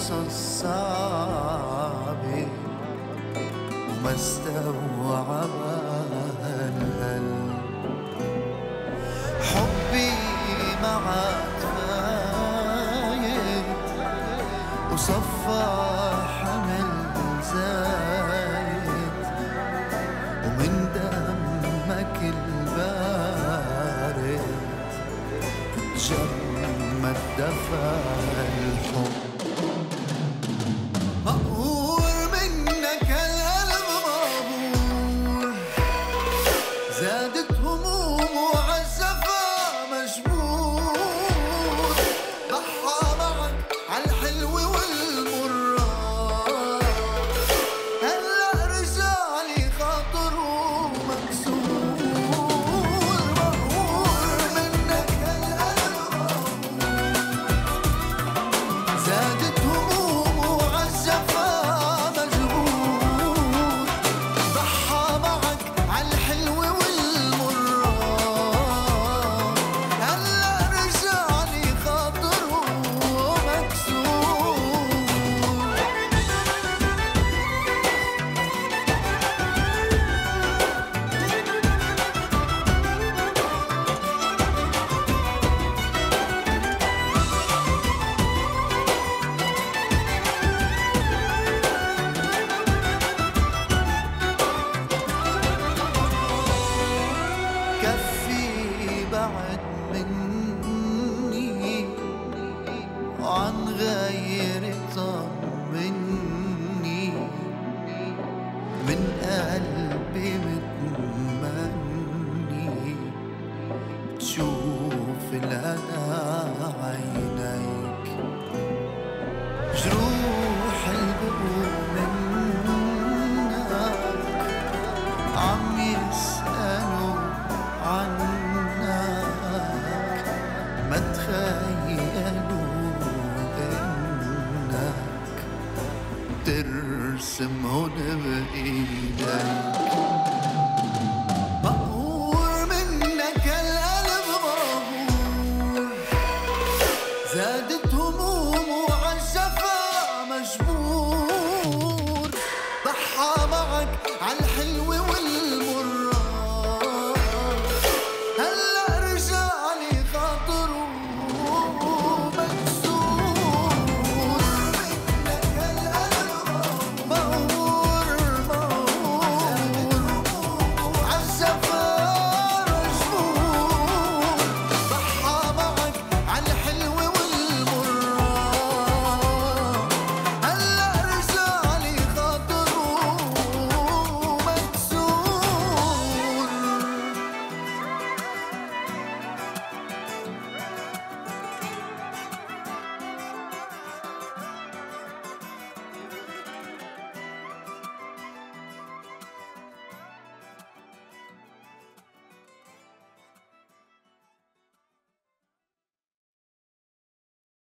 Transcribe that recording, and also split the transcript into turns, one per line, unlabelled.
قصص صعبة وما استوعبها القلب. حبي معك فايت وصفى حمل زايد، ومن دمك البارد جمد دفى الحب. مقهور منك القلب مقهور، زادت همومه وعالجفا مجبور، ضحى معك عالحلو والمرة، هلأ رجعلي خاطره مكسور. مقهور منك القلب مقهور، زادت همومه وعالجفا مجبور، ضحى معك عالحلو والمرة، هلأ رجعلي خاطره مكسور. كفي بعد مني وعن غيري طمني، من قلبي متمني تشوف الهنا عينيك، جروح القلوب منك عم يسألوا عنك، ما تخيلوا انك ترسمهن بايديك.